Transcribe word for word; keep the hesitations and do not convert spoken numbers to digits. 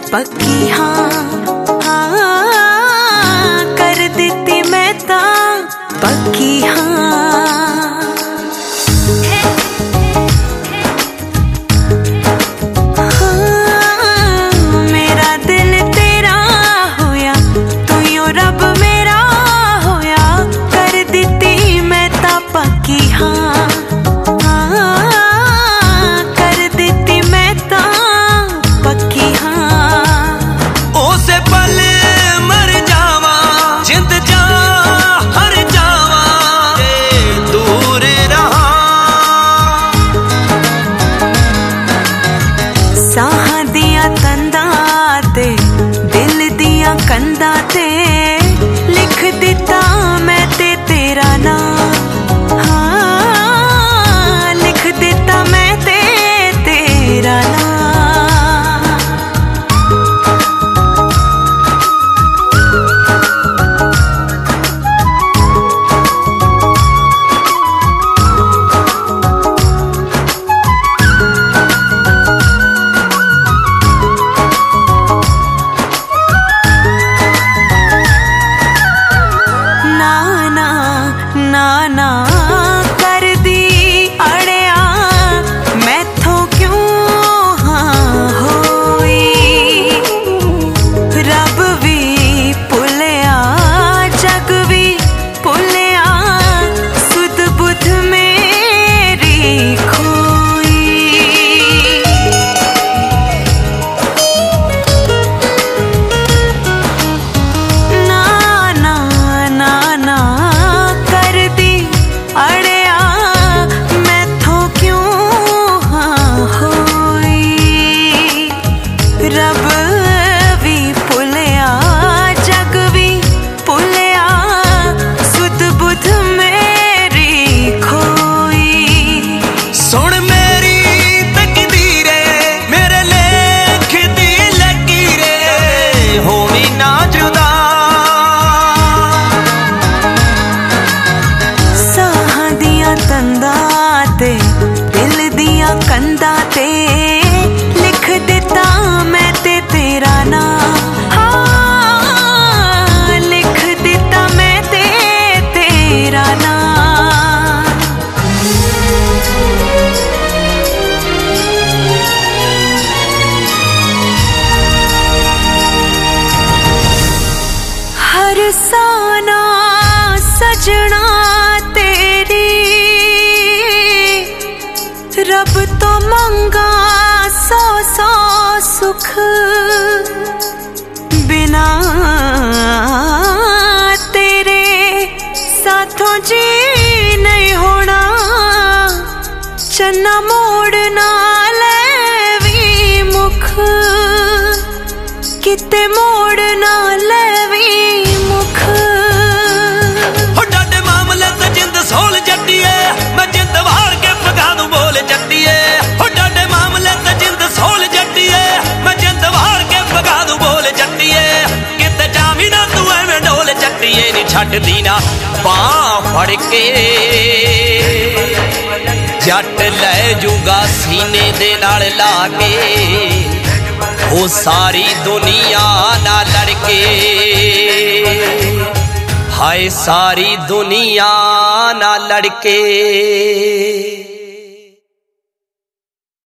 पक्की हाँ हाँ कर दिती मैं ता पक्की हाँ। हाँ मेरा दिल तेरा होया तू यो रब मेरा होया कर दिती मैं ता पक्की हाँ। कंधा ते लिख दिता मैं ते तेरा नाम हाँ लिख दिता मैं ते तेरा नाम। ना ना कर दी अड़िया मैथों क्यों हाँ होई रब भी भुलिया जग भी भुलिया सुध बुध मेरी खोई। ना ना ना ना अड़िया मैथों क्यों हाँ होई रब भी भुलिया जग भी भुलिया सुध बुध मेरी खोई। सुन मेरी तकदीरे मेरे लेख दी लकीरे होवी ना जुदा तंदा ते दिल दिया कंधा ते लिख दिता मैं ते तेरा नाम हाँ लिख दिता मैं ते तेरा नाम। हर साना सजना रब तो मंगा सौ सौ सुख बिना तेरे साथों जी नहीं होना चन्ना मोड़ना लेवी मुख किते मोड़ना लेवी मुख। डाडे मामले ते जिंद सोल जट्टिए मैं जिंद वार के पगा दूं बोल जट्टिए डाडे मामले ते जिंद सोल जट्टिए मैं जिंद वार के पगा दूं बोल जट्टिए किते जावी ना तू एवें डोल जट्टिए नी छड्डदी ना बांह फड़ के जट लै जूगा सीने दे नाल ला के ओ सारी दुनिया ना लड़के हाय सारी दुनिया ना लड़के।